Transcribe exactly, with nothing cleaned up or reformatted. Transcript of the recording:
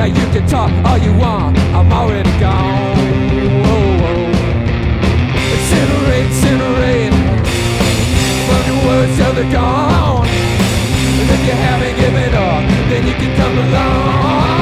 you can talk all you want, I'm already gone. Oh, oh. Incinerate, incinerate, burn your words till they're gone. And if you haven't given up, then you can come along.